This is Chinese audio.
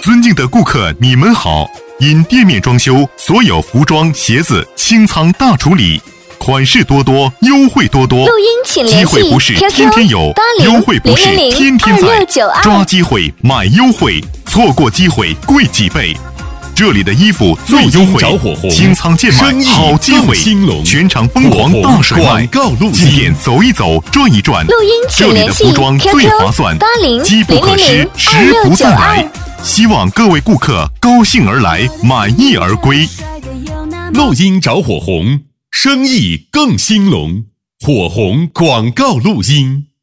尊敬的顾客，你们好！因店面装修，所有服装、鞋子清仓大处理，款式多多，优惠多多。 录音请联系机会不是天天有，优惠不是天天在。抓机会，买优惠，错过机会贵几倍。这里的衣服最优惠，清仓贱卖好机会，全场疯狂大甩卖，进店走一走，转一转。 录音请联系这里的服装最划算，机不可失，时不再来。希望各位顾客高兴而来，满意而归。 录音找火红，生意更兴隆。火红广告录音。